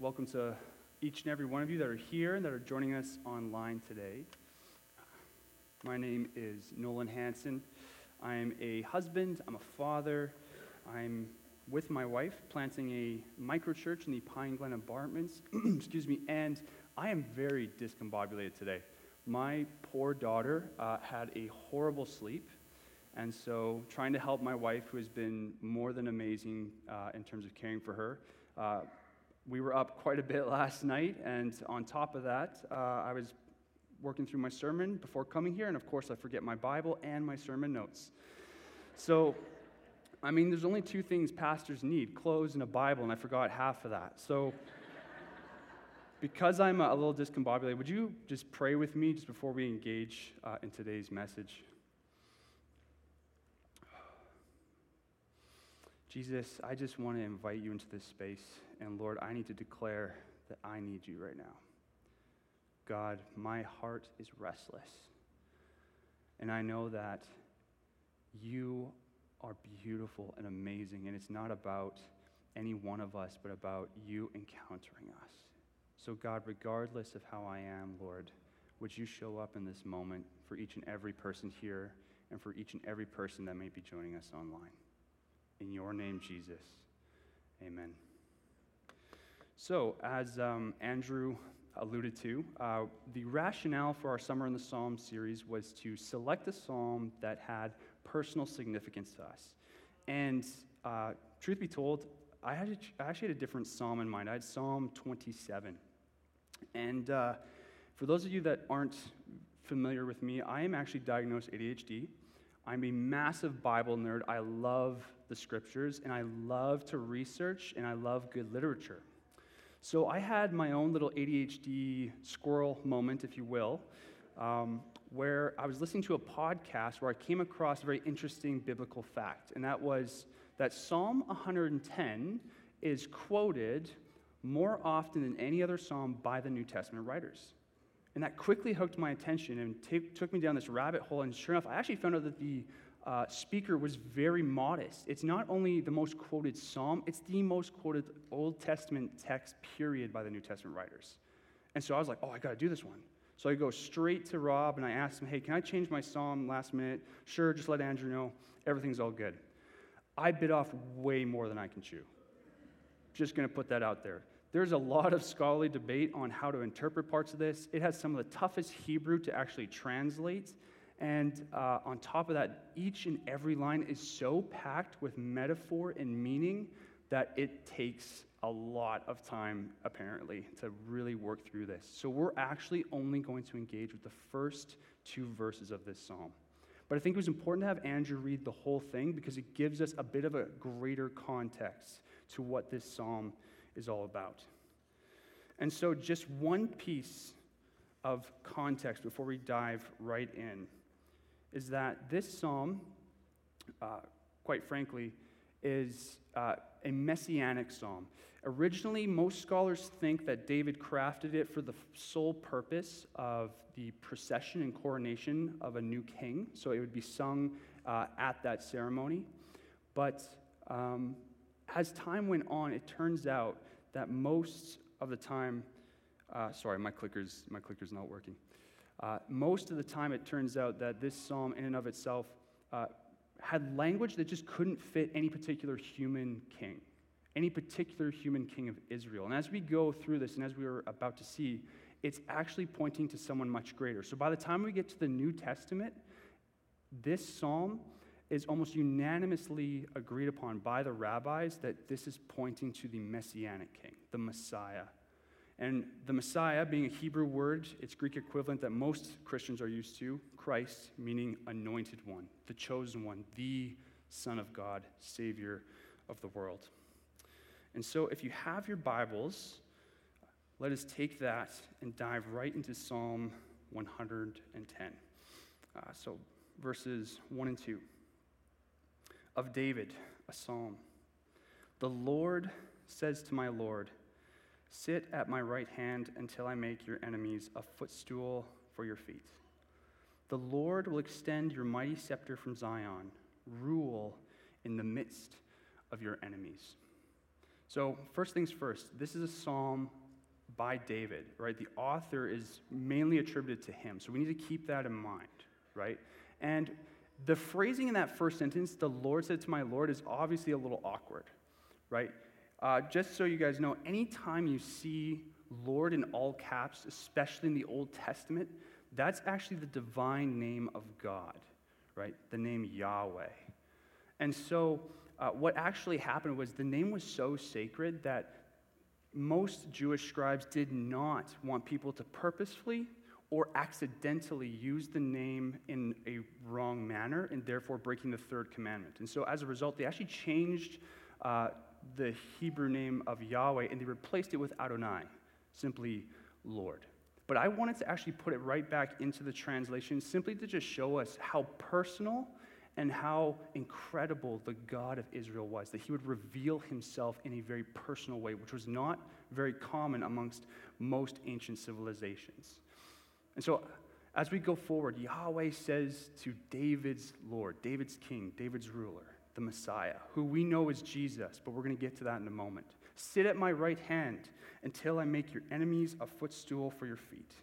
Welcome to each and every one of you that are here and that are joining us online today. My name is Nolan Hansen. I'm a husband, I'm a father, I'm with my wife planting a microchurch in the Pine Glen Apartments, and I am very discombobulated today. My poor daughter had a horrible sleep, and so trying to help my wife, who has been more than amazing in terms of caring for her. We were up quite a bit last night, and on top of that, I was working through my sermon before coming here, and of course I forget my Bible and my sermon notes. So, there's only two things pastors need, clothes and a Bible, and I forgot half of that. So, because I'm a little discombobulated, would you just pray with me just before we engage in today's message? Jesus, I just want to invite you into this space, and Lord, I need to declare that I need you right now. God, my heart is restless, and I know that you are beautiful and amazing, and it's not about any one of us, but about you encountering us. So God, regardless of how I am, Lord, would you show up in this moment for each and every person here, and for each and every person that may be joining us online. In your name, Jesus. Amen. So, as Andrew alluded to, the rationale for our Summer in the Psalms series was to select a psalm that had personal significance to us. And truth be told, I actually had a different psalm in mind. I had Psalm 27. And for those of you that aren't familiar with me, I am actually diagnosed ADHD. I'm a massive Bible nerd. I love the scriptures, and I love to research, and I love good literature. So I had my own little ADHD squirrel moment, if you will, where I was listening to a podcast where I came across a very interesting biblical fact, and that was that Psalm 110 is quoted more often than any other psalm by the New Testament writers. And that quickly hooked my attention and took me down this rabbit hole. And sure enough, I actually found out that the speaker was very modest. It's not only the most quoted psalm, it's the most quoted Old Testament text, period, by the New Testament writers. And so I was like, I got to do this one. So I go straight to Rob, and I asked him, hey, can I change my psalm last minute? Sure, just let Andrew know. Everything's all good. I bit off way more than I can chew. Just going to put that out there. There's a lot of scholarly debate on how to interpret parts of this. It has some of the toughest Hebrew to actually translate. And on top of that, each and every line is so packed with metaphor and meaning that it takes a lot of time, apparently, to really work through this. So we're actually only going to engage with the first two verses of this psalm. But I think it was important to have Andrew read the whole thing because it gives us a bit of a greater context to what this psalm is all about. And so just one piece of context before we dive right in is that this psalm, quite frankly, is a messianic psalm. Originally, most scholars think that David crafted it for the sole purpose of the procession and coronation of a new king, so it would be sung at that ceremony. But as time went on, it turns out that most of the time, my clicker's not working. Most of the time, it turns out that this psalm, in and of itself, had language that just couldn't fit any particular human king of Israel. And as we go through this, and as we were about to see, it's actually pointing to someone much greater. So by the time we get to the New Testament, this psalm is almost unanimously agreed upon by the rabbis that this is pointing to the Messianic king, the Messiah. And the Messiah, being a Hebrew word, its Greek equivalent that most Christians are used to, Christ, meaning anointed one, the chosen one, the Son of God, Savior of the world. And so if you have your Bibles, let us take that and dive right into Psalm 110. So verses 1 and 2. Of David, a psalm. The Lord says to my Lord, sit at my right hand until I make your enemies a footstool for your feet. The Lord will extend your mighty scepter from Zion, rule in the midst of your enemies. So first things first, this is a psalm by David, right? The author is mainly attributed to him, so we need to keep that in mind, right? And the phrasing in that first sentence, the Lord said to my Lord, is obviously a little awkward, right? Just so you guys know, anytime you see Lord in all caps, especially in the Old Testament, that's actually the divine name of God, right? The name Yahweh. And so what actually happened was the name was so sacred that most Jewish scribes did not want people to purposefully or accidentally use the name in a wrong manner and therefore breaking the third commandment. And so as a result, they actually changed the Hebrew name of Yahweh and they replaced it with Adonai, simply Lord. But I wanted to actually put it right back into the translation simply to just show us how personal and how incredible the God of Israel was, that he would reveal himself in a very personal way, which was not very common amongst most ancient civilizations. And so as we go forward, Yahweh says to David's Lord, David's king, David's ruler, the Messiah, who we know is Jesus, but we're going to get to that in a moment. Sit at my right hand until I make your enemies a footstool for your feet.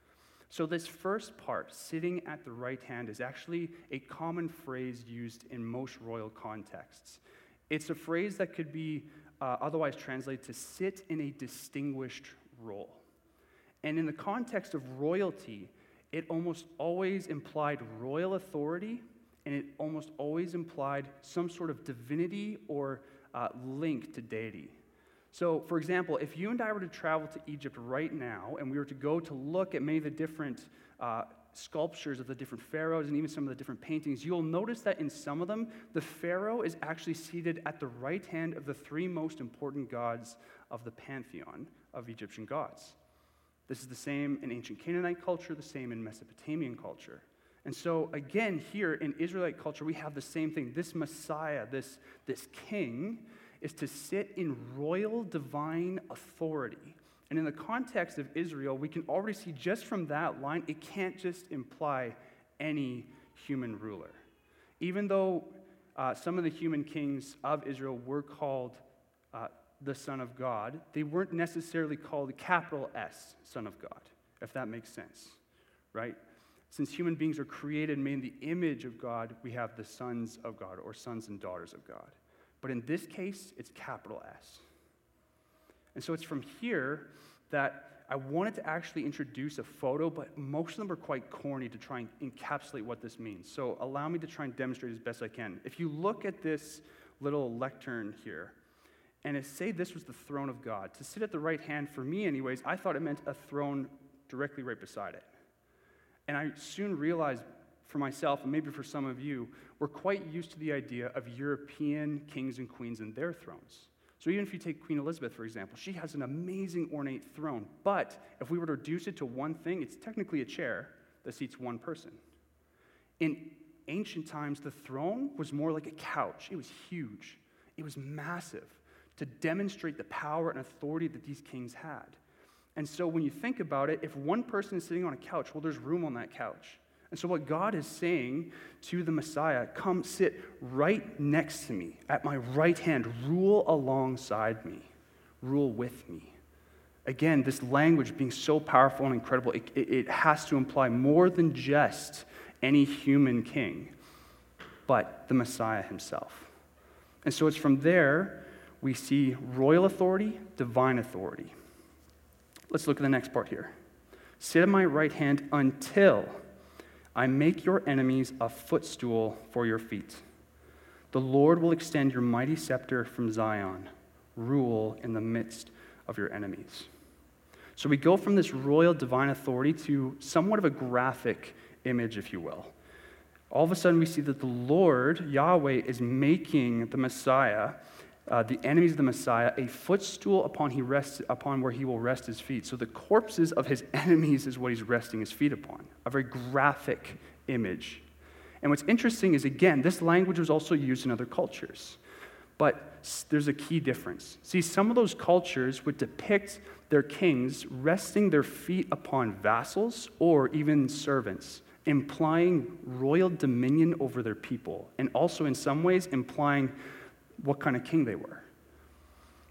So this first part, sitting at the right hand, is actually a common phrase used in most royal contexts. It's a phrase that could be otherwise translated to sit in a distinguished role. And in the context of royalty, it almost always implied royal authority, and it almost always implied some sort of divinity or link to deity. So, for example, if you and I were to travel to Egypt right now, and we were to go to look at many of the different sculptures of the different pharaohs and even some of the different paintings, you'll notice that in some of them, the pharaoh is actually seated at the right hand of the three most important gods of the pantheon of Egyptian gods. This is the same in ancient Canaanite culture, the same in Mesopotamian culture. And so, again, here in Israelite culture, we have the same thing. This Messiah, this king, is to sit in royal divine authority. And in the context of Israel, we can already see just from that line, it can't just imply any human ruler. Even though some of the human kings of Israel were called the Son of God, they weren't necessarily called capital S, Son of God, if that makes sense, right? Since human beings are created and made in the image of God, we have the sons of God or sons and daughters of God. But in this case, it's capital S. And so it's from here that I wanted to actually introduce a photo, but most of them are quite corny to try and encapsulate what this means. So allow me to try and demonstrate as best I can. If you look at this little lectern here, and say this was the throne of God, to sit at the right hand, for me anyways, I thought it meant a throne directly right beside it. And I soon realized for myself, and maybe for some of you, we're quite used to the idea of European kings and queens and their thrones. So even if you take Queen Elizabeth, for example, she has an amazing ornate throne. But if we were to reduce it to one thing, it's technically a chair that seats one person. In ancient times, the throne was more like a couch. It was huge. It was massive to demonstrate the power and authority that these kings had. And so when you think about it, if one person is sitting on a couch, well, there's room on that couch. And so what God is saying to the Messiah, come sit right next to me, at my right hand, rule alongside me, rule with me. Again, this language being so powerful and incredible, it has to imply more than just any human king, but the Messiah himself. And so it's from there we see royal authority, divine authority. Let's look at the next part here. Sit at my right hand until I make your enemies a footstool for your feet. The Lord will extend your mighty scepter from Zion. Rule in the midst of your enemies. So we go from this royal divine authority to somewhat of a graphic image, if you will. All of a sudden we see that the Lord, Yahweh, is making the Messiah, the enemies of the Messiah, a footstool upon where he will rest his feet. So the corpses of his enemies is what he's resting his feet upon. A very graphic image. And what's interesting is, again, this language was also used in other cultures. But there's a key difference. See, some of those cultures would depict their kings resting their feet upon vassals or even servants, implying royal dominion over their people, and also in some ways implying what kind of king they were.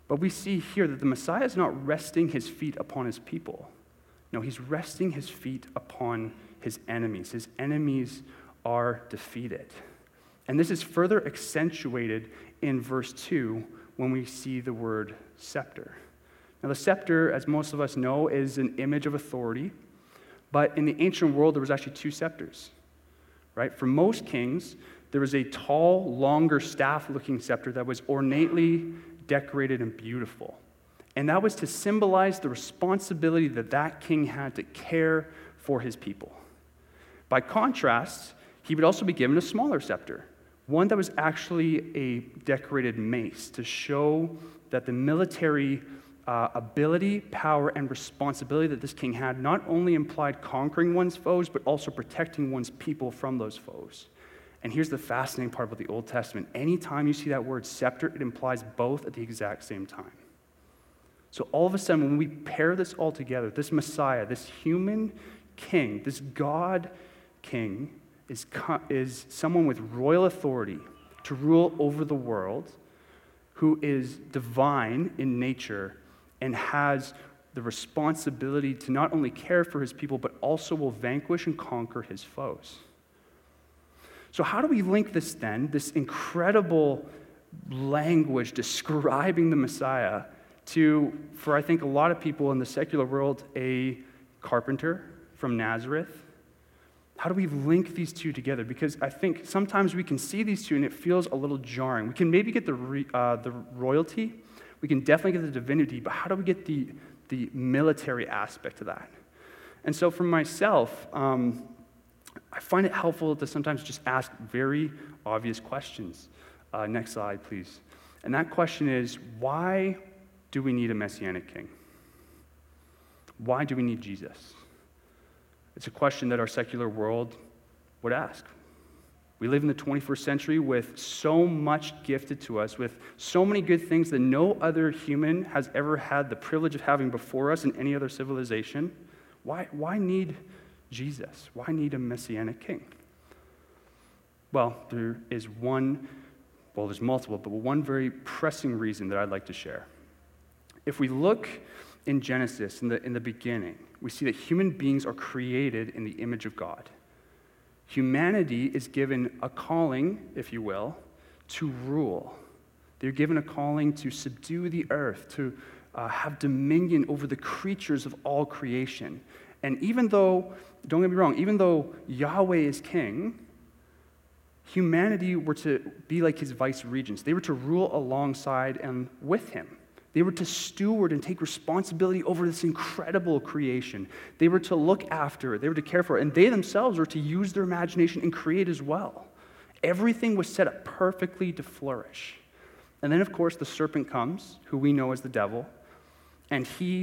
But we see here that the Messiah is not resting his feet upon his people. No, he's resting his feet upon his enemies. His enemies are defeated. And this is further accentuated in verse 2 when we see the word scepter. Now, the scepter, as most of us know, is an image of authority. But in the ancient world, there was actually two scepters, right? For most kings, there was a tall, longer staff-looking scepter that was ornately decorated and beautiful. And that was to symbolize the responsibility that that king had to care for his people. By contrast, he would also be given a smaller scepter, one that was actually a decorated mace to show that the military ability, power, and responsibility that this king had not only implied conquering one's foes, but also protecting one's people from those foes. And here's the fascinating part about the Old Testament. Anytime you see that word scepter, it implies both at the exact same time. So all of a sudden, when we pair this all together, this Messiah, this human king, this God king, is someone with royal authority to rule over the world, who is divine in nature and has the responsibility to not only care for his people, but also will vanquish and conquer his foes. So how do we link this then, this incredible language describing the Messiah, to, for I think a lot of people in the secular world, a carpenter from Nazareth? How do we link these two together? Because I think sometimes we can see these two and it feels a little jarring. We can maybe get the royalty, we can definitely get the divinity, but how do we get the military aspect of that? And so for myself, I find it helpful to sometimes just ask very obvious questions. Next slide, please. And that question is, why do we need a messianic king? Why do we need Jesus? It's a question that our secular world would ask. We live in the 21st century with so much gifted to us, with so many good things that no other human has ever had the privilege of having before us in any other civilization. Why need Jesus? Why need a messianic king? Well, there's multiple, but one very pressing reason that I'd like to share. If we look in Genesis, in the beginning, we see that human beings are created in the image of God. Humanity is given a calling, if you will, to rule. They're given a calling to subdue the earth, to have dominion over the creatures of all creation. And even though, don't get me wrong, even though Yahweh is king, humanity were to be like his vice regents. They were to rule alongside and with him. They were to steward and take responsibility over this incredible creation. They were to look after it. They were to care for it. And they themselves were to use their imagination and create as well. Everything was set up perfectly to flourish. And then, of course, the serpent comes, who we know as the devil, and he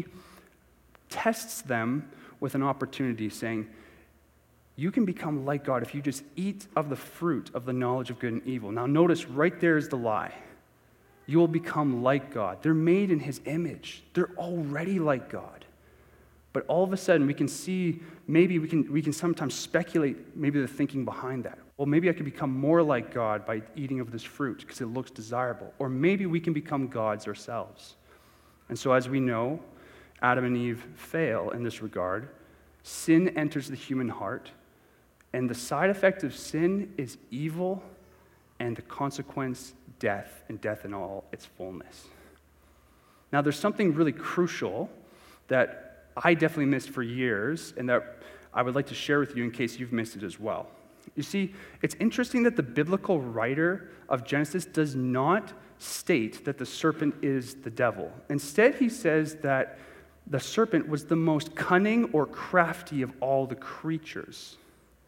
tests them with an opportunity, saying, you can become like God if you just eat of the fruit of the knowledge of good and evil. Now notice, right there is the lie. You will become like God. They're made in his image. They're already like God. But all of a sudden, we can see, maybe we can sometimes speculate maybe the thinking behind that. Well, maybe I could become more like God by eating of this fruit because it looks desirable. Or maybe we can become gods ourselves. And so as we know, Adam and Eve fail in this regard. Sin enters the human heart. And the side effect of sin is evil, and the consequence, death, and death in all its fullness. Now, there's something really crucial that I definitely missed for years, and that I would like to share with you in case you've missed it as well. You see, it's interesting that the biblical writer of Genesis does not state that the serpent is the devil. Instead, he says that the serpent was the most cunning or crafty of all the creatures.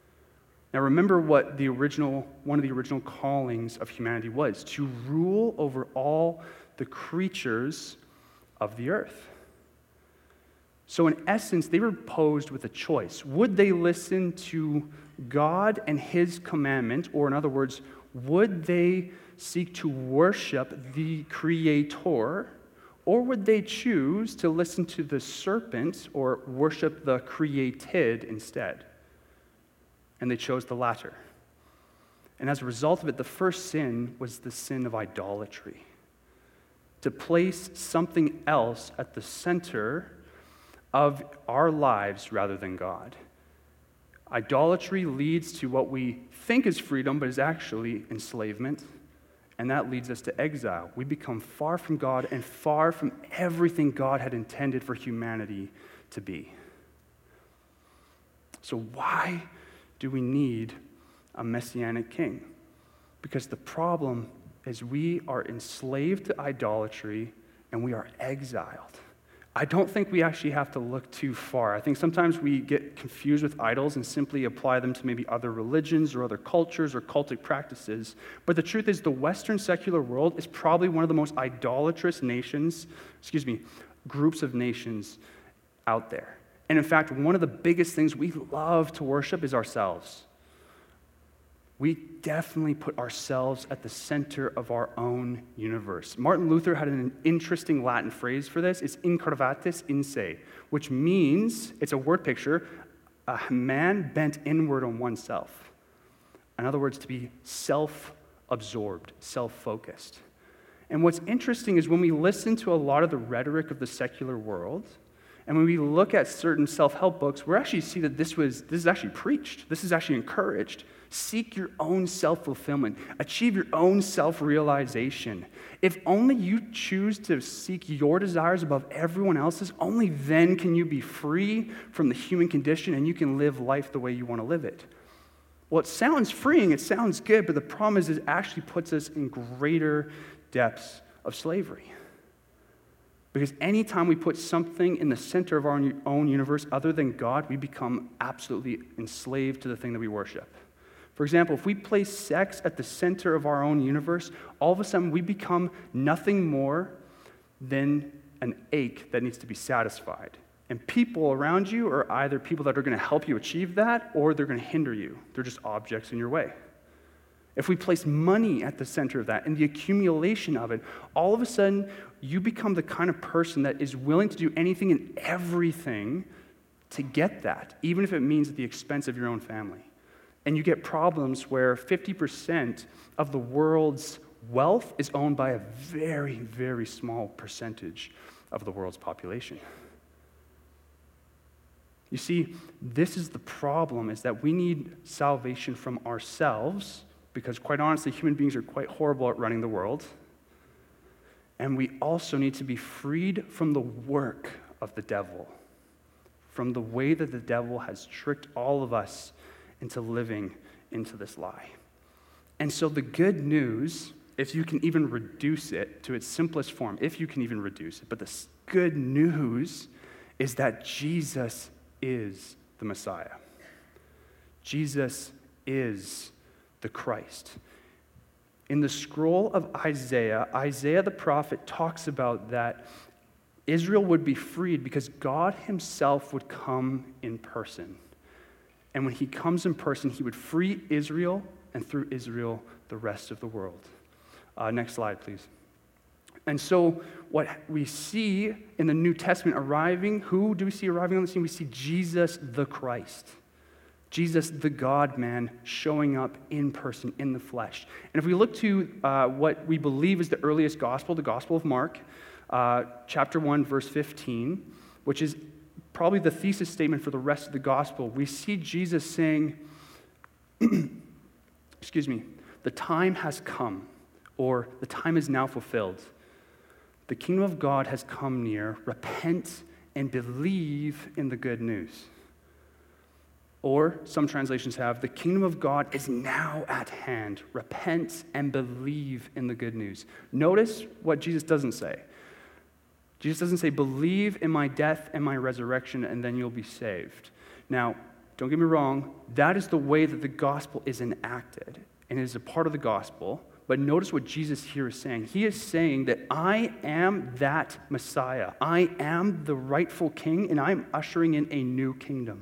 Now remember what one of the original callings of humanity was: to rule over all the creatures of the earth. So in essence, they were posed with a choice. Would they listen to God and his commandment, or in other words, would they seek to worship the Creator, or would they choose to listen to the serpent or worship the created instead? And they chose the latter. And as a result of it, the first sin was the sin of idolatry. to place something else at the center of our lives rather than God. Idolatry leads to what we think is freedom, but is actually enslavement, and that leads us to exile. We become far from God and far from everything God had intended for humanity to be. So why do we need a messianic king? Because the problem is we are enslaved to idolatry and we are exiled. I don't think we actually have to look too far. I think sometimes we get confused with idols and simply apply them to maybe other religions or other cultures or cultic practices. But the truth is the Western secular world is probably one of the most idolatrous groups of nations out there. And in fact, one of the biggest things we love to worship is ourselves. We definitely put ourselves at the center of our own universe. Martin Luther had an interesting Latin phrase for this. It's incurvatus in se, which means, it's a word picture, a man bent inward on oneself. In other words, to be self-absorbed, self-focused. And what's interesting is when we listen to a lot of the rhetoric of the secular world, and when we look at certain self-help books, we actually see that this is actually preached. This is actually encouraged. Seek your own self-fulfillment. Achieve your own self-realization. If only you choose to seek your desires above everyone else's, only then can you be free from the human condition and you can live life the way you want to live it. Well, it sounds freeing, it sounds good, but the problem is it actually puts us in greater depths of slavery. Because anytime we put something in the center of our own universe other than God, we become absolutely enslaved to the thing that we worship. For example, if we place sex at the center of our own universe, all of a sudden we become nothing more than an ache that needs to be satisfied. And people around you are either people that are going to help you achieve that, or they're going to hinder you. They're just objects in your way. If we place money at the center of that and the accumulation of it, all of a sudden you become the kind of person that is willing to do anything and everything to get that, even if it means at the expense of your own family. And you get problems where 50% of the world's wealth is owned by a very, very small percentage of the world's population. You see, this is the problem, is that we need salvation from ourselves, because quite honestly, human beings are quite horrible at running the world. And we also need to be freed from the work of the devil, from the way that the devil has tricked all of us into living into this lie. And so the good news, if you can even reduce it to its simplest form, if you can even reduce it, but the good news is that Jesus is the Messiah. Jesus is the Christ. In the scroll of Isaiah, Isaiah the prophet talks about that Israel would be freed because God himself would come in person. And when he comes in person, he would free Israel, and through Israel, the rest of the world. Next slide, please. And so what we see in the New Testament arriving, who do we see arriving on the scene? We see Jesus the Christ. Jesus, the God-man, showing up in person, in the flesh. And if we look to what we believe is the earliest gospel, the Gospel of Mark, chapter 1, verse 15, which is probably the thesis statement for the rest of the gospel, we see Jesus saying, the time has come, or the time is now fulfilled. The kingdom of God has come near. Repent and believe in the good news. Or some translations have, the kingdom of God is now at hand. Repent and believe in the good news. Notice what Jesus doesn't say. Jesus doesn't say, believe in my death and my resurrection, and then you'll be saved. Now, don't get me wrong, that is the way that the gospel is enacted, and it is a part of the gospel. But notice what Jesus here is saying. He is saying that I am that Messiah. I am the rightful king, and I'm ushering in a new kingdom.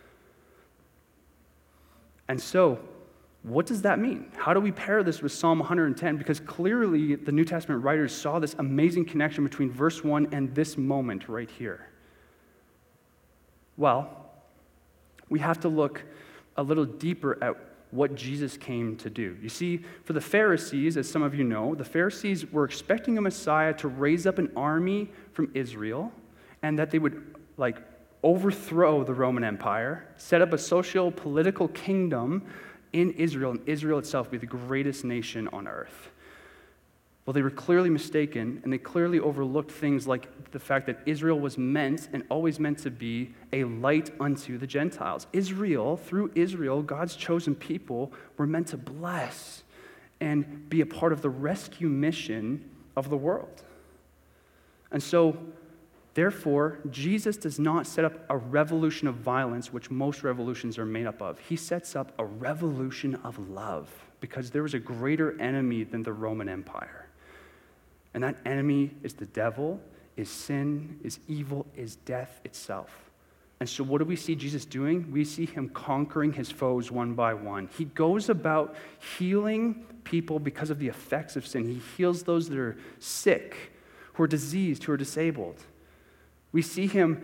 And so, what does that mean? How do we pair this with Psalm 110? Because clearly the New Testament writers saw this amazing connection between verse 1 and this moment right here. Well, we have to look a little deeper at what Jesus came to do. You see, for the Pharisees, as some of you know, the Pharisees were expecting a Messiah to raise up an army from Israel and that they would overthrow the Roman Empire, set up a socio-political kingdom in Israel, and Israel itself be the greatest nation on earth. Well, they were clearly mistaken, and they clearly overlooked things like the fact that Israel was meant and always meant to be a light unto the Gentiles. Israel, through Israel, God's chosen people, were meant to bless and be a part of the rescue mission of the world. And so, therefore, Jesus does not set up a revolution of violence, which most revolutions are made up of. He sets up a revolution of love, because there was a greater enemy than the Roman Empire. And that enemy is the devil, is sin, is evil, is death itself. And so what do we see Jesus doing? We see him conquering his foes one by one. He goes about healing people because of the effects of sin. He heals those that are sick, who are diseased, who are disabled. We see him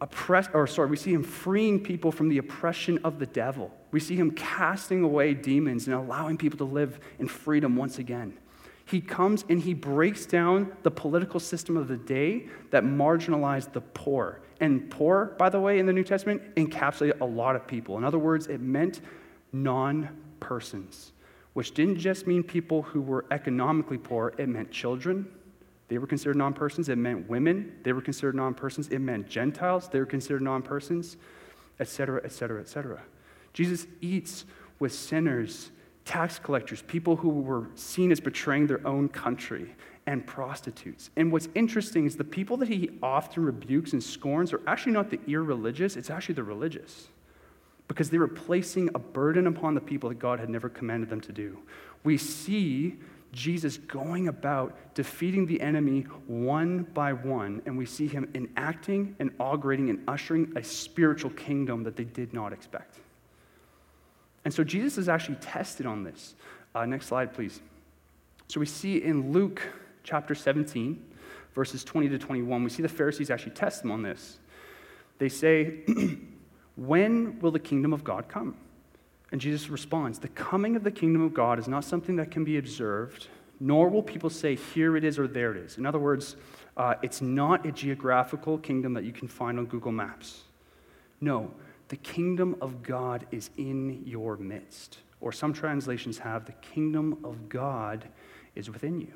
freeing people from the oppression of the devil. We see him casting away demons and allowing people to live in freedom once again. He comes and he breaks down the political system of the day that marginalized the poor. And poor, by the way, in the New Testament, encapsulated a lot of people. In other words, it meant non-persons, which didn't just mean people who were economically poor. It meant children. They were considered non-persons. It meant women. They were considered non-persons. It meant Gentiles. They were considered non-persons, etc., etc., etc. Jesus eats with sinners, tax collectors, people who were seen as betraying their own country, and prostitutes. And what's interesting is the people that he often rebukes and scorns are actually not the irreligious, it's actually the religious, because they were placing a burden upon the people that God had never commanded them to do. We see Jesus going about defeating the enemy one by one, and we see him enacting and inaugurating and ushering a spiritual kingdom that they did not expect. And so Jesus is actually tested on this. Next slide, please. So we see in Luke chapter 17, verses 20 to 21, we see the Pharisees actually test him on this. They say, when will the kingdom of God come? And Jesus responds, the coming of the kingdom of God is not something that can be observed, nor will people say, here it is or there it is. In other words, it's not a geographical kingdom that you can find on Google Maps. No, the kingdom of God is in your midst. Or some translations have, the kingdom of God is within you.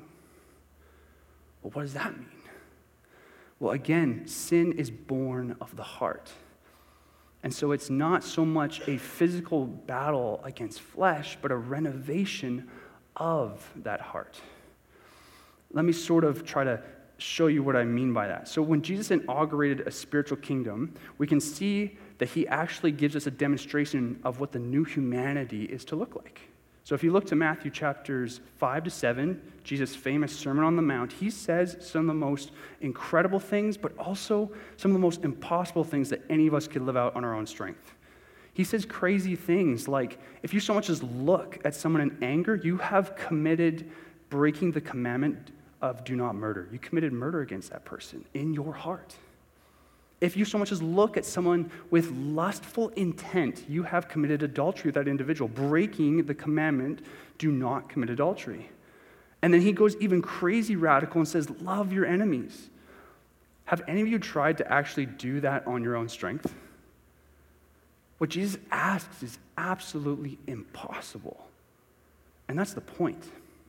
Well, what does that mean? Well, again, sin is born of the heart. And so it's not so much a physical battle against flesh, but a renovation of that heart. Let me sort of try to show you what I mean by that. So when Jesus inaugurated a spiritual kingdom, we can see that he actually gives us a demonstration of what the new humanity is to look like. So if you look to Matthew chapters 5 to 7, Jesus' famous Sermon on the Mount, he says some of the most incredible things, but also some of the most impossible things that any of us could live out on our own strength. He says crazy things like, if you so much as look at someone in anger, you have committed breaking the commandment of do not murder. You committed murder against that person in your heart. If you so much as look at someone with lustful intent, you have committed adultery with that individual, breaking the commandment, do not commit adultery. And then he goes even crazy radical and says, love your enemies. Have any of you tried to actually do that on your own strength? What Jesus asks is absolutely impossible. And that's the point.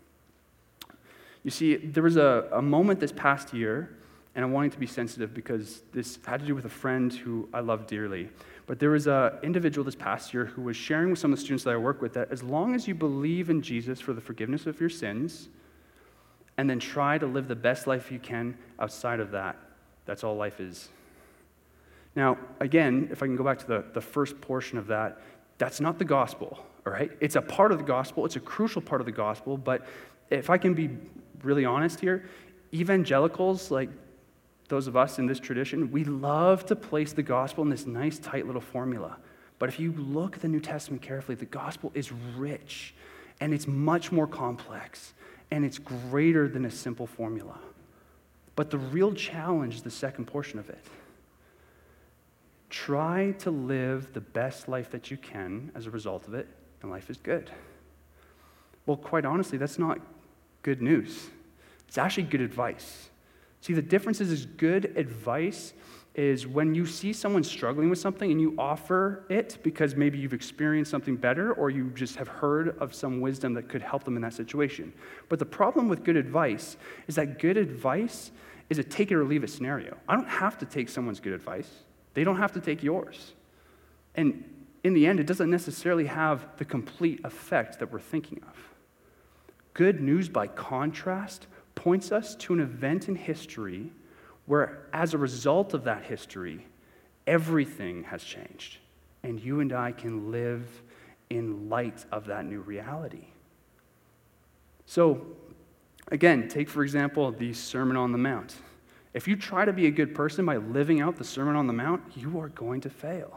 You see, there was a moment this past year, and I'm wanting to be sensitive because this had to do with a friend who I love dearly. But there was an individual this past year who was sharing with some of the students that I work with that as long as you believe in Jesus for the forgiveness of your sins, and then try to live the best life you can outside of that, that's all life is. Now, again, if I can go back to the first portion of that, that's not the gospel, all right? It's a part of the gospel. It's a crucial part of the gospel. But if I can be really honest here, evangelicals, like those of us in this tradition, we love to place the gospel in this nice, tight little formula. But if you look at the New Testament carefully, the gospel is rich, and it's much more complex, and it's greater than a simple formula. But the real challenge is the second portion of it. Try to live the best life that you can as a result of it, and life is good. Well, quite honestly, that's not good news. It's actually good advice. See, the difference is good advice is when you see someone struggling with something and you offer it because maybe you've experienced something better or you just have heard of some wisdom that could help them in that situation. But the problem with good advice is that good advice is a take it or leave it scenario. I don't have to take someone's good advice. They don't have to take yours. And in the end, it doesn't necessarily have the complete effect that we're thinking of. Good news, by contrast, points us to an event in history where, as a result of that history, everything has changed. And you and I can live in light of that new reality. So, again, take, for example, the Sermon on the Mount. If you try to be a good person by living out the Sermon on the Mount, you are going to fail.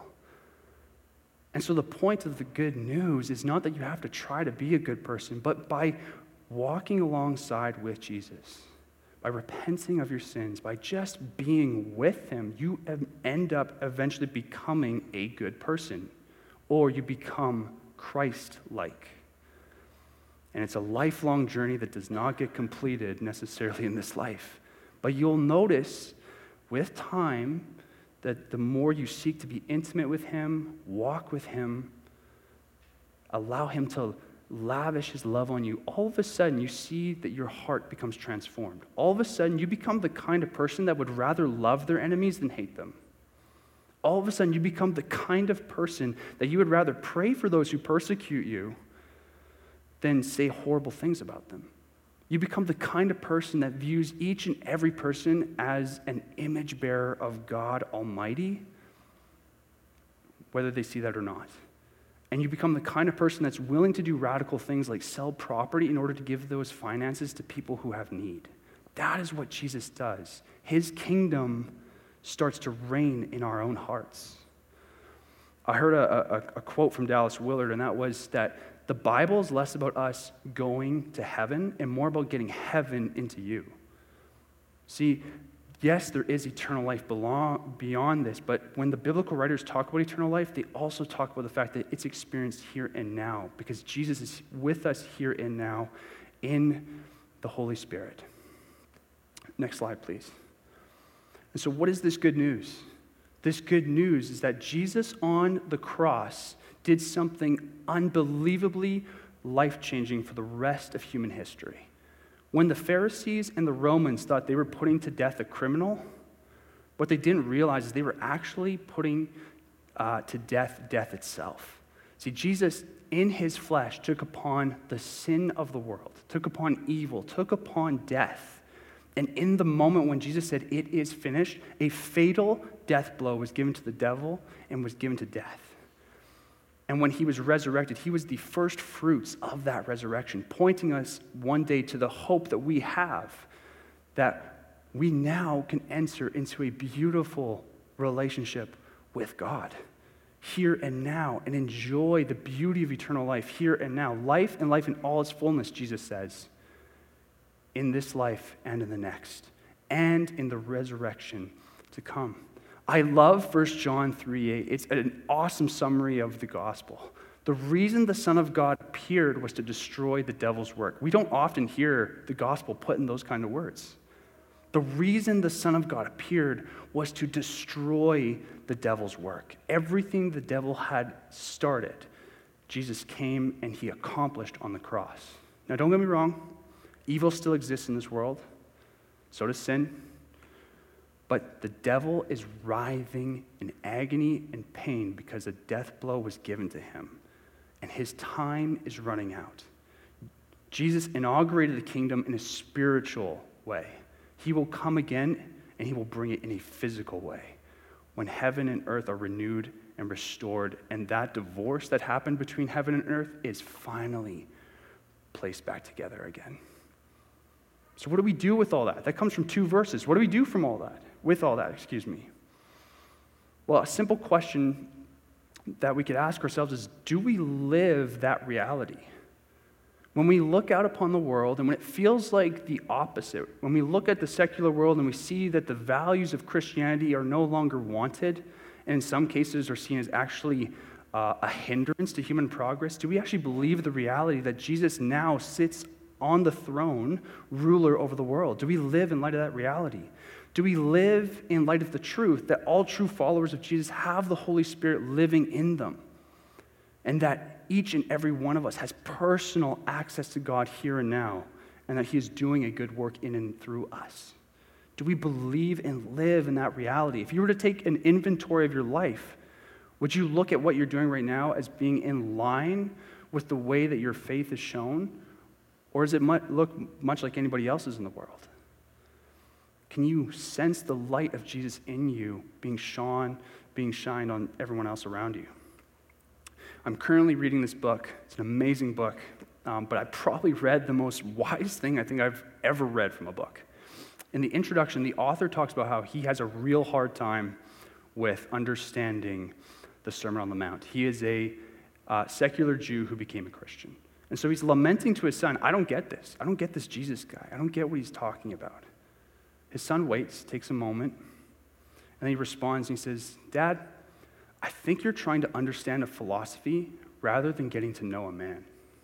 And so the point of the good news is not that you have to try to be a good person, but by walking alongside with Jesus, by repenting of your sins, by just being with him, you end up eventually becoming a good person, or you become Christ-like. And it's a lifelong journey that does not get completed necessarily in this life. But you'll notice with time that the more you seek to be intimate with him, walk with him, allow him to lavish his love on you, all of a sudden you see that your heart becomes transformed. All of a sudden you become the kind of person that would rather love their enemies than hate them. All of a sudden you become the kind of person that you would rather pray for those who persecute you than say horrible things about them. You become the kind of person that views each and every person as an image bearer of God Almighty, whether they see that or not. And you become the kind of person that's willing to do radical things like sell property in order to give those finances to people who have need. That is what Jesus does. His kingdom starts to reign in our own hearts. I heard a quote from Dallas Willard, and that was that the Bible is less about us going to heaven and more about getting heaven into you. See, yes, there is eternal life beyond this, but when the biblical writers talk about eternal life, they also talk about the fact that it's experienced here and now because Jesus is with us here and now in the Holy Spirit. Next slide, please. And so what is this good news? This good news is that Jesus on the cross did something unbelievably life-changing for the rest of human history. When the Pharisees and the Romans thought they were putting to death a criminal, what they didn't realize is they were actually putting to death itself. See, Jesus, in his flesh, took upon the sin of the world, took upon evil, took upon death. And in the moment when Jesus said, "It is finished," a fatal death blow was given to the devil and was given to death. And when he was resurrected, he was the first fruits of that resurrection, pointing us one day to the hope that we have, that we now can enter into a beautiful relationship with God here and now and enjoy the beauty of eternal life here and now. Life and life in all its fullness, Jesus says, in this life and in the next, and in the resurrection to come. I love 1 John 3:8. It's an awesome summary of the gospel. The reason the Son of God appeared was to destroy the devil's work. We don't often hear the gospel put in those kind of words. The reason the Son of God appeared was to destroy the devil's work. Everything the devil had started, Jesus came and he accomplished on the cross. Now, don't get me wrong. Evil still exists in this world. So does sin. But the devil is writhing in agony and pain because a death blow was given to him. And his time is running out. Jesus inaugurated the kingdom in a spiritual way. He will come again and he will bring it in a physical way. When heaven and earth are renewed and restored, and that divorce that happened between heaven and earth is finally placed back together again. So what do we do with all that? That comes from 2 verses. What do we do from all that? With all that, Well, a simple question that we could ask ourselves is, do we live that reality? When we look out upon the world and when it feels like the opposite, when we look at the secular world and we see that the values of Christianity are no longer wanted, and in some cases are seen as actually a hindrance to human progress? Do we actually believe the reality that Jesus now sits on the throne, ruler over the world? Do we live in light of that reality? Do we live in light of the truth that all true followers of Jesus have the Holy Spirit living in them? And that each and every one of us has personal access to God here and now, and that He is doing a good work in and through us? Do we believe and live in that reality? If you were to take an inventory of your life, would you look at what you're doing right now as being in line with the way that your faith is shown? Or does it look much like anybody else's in the world? Can you sense the light of Jesus in you being shined on everyone else around you? I'm currently reading this book. It's an amazing book, but I probably read the most wise thing I think I've ever read from a book. In the introduction, the author talks about how he has a real hard time with understanding the Sermon on the Mount. He is a secular Jew who became a Christian. And so he's lamenting to his son, I don't get this. I don't get this Jesus guy. I don't get what he's talking about. His son waits, takes a moment, and then he responds and he says, Dad, I think you're trying to understand a philosophy rather than getting to know a man.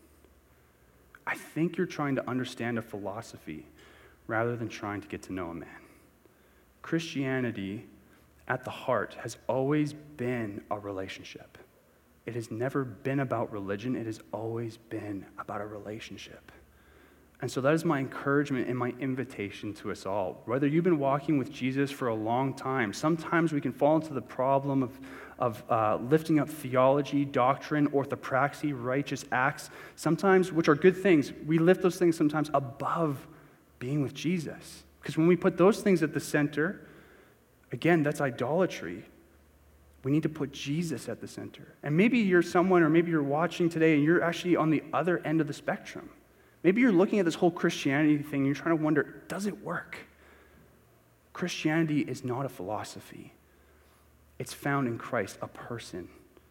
I think you're trying to understand a philosophy rather than trying to get to know a man. Christianity, at the heart, has always been a relationship. It has never been about religion. It has always been about a relationship. And so that is my encouragement and my invitation to us all. Whether you've been walking with Jesus for a long time, sometimes we can fall into the problem of lifting up theology, doctrine, orthopraxy, righteous acts, sometimes, which are good things. We lift those things sometimes above being with Jesus. Because when we put those things at the center, again, that's idolatry. We need to put Jesus at the center. And maybe you're someone, or maybe you're watching today and you're actually on the other end of the spectrum. Maybe you're looking at this whole Christianity thing and you're trying to wonder, does it work? Christianity is not a philosophy. It's found in Christ, a person.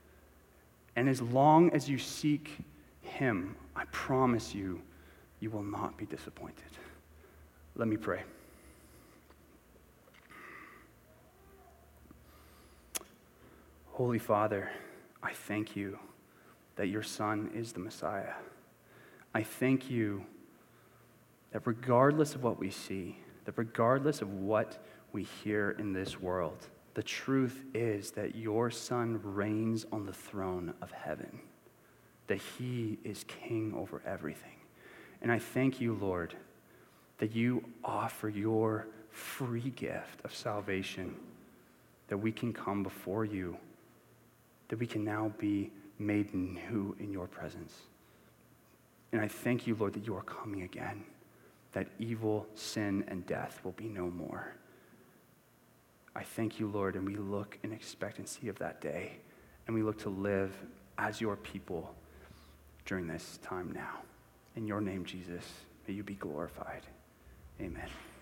And as long as you seek Him, I promise you, you will not be disappointed. Let me pray. Holy Father, I thank you that your Son is the Messiah. I thank you that regardless of what we see, that regardless of what we hear in this world, the truth is that your Son reigns on the throne of heaven, that He is King over everything. And I thank you, Lord, that you offer your free gift of salvation, that we can come before you, that we can now be made new in your presence. And I thank you, Lord, that you are coming again, that evil, sin, and death will be no more. I thank you, Lord, and we look in expectancy of that day, and we look to live as your people during this time now. In your name, Jesus, may you be glorified. Amen.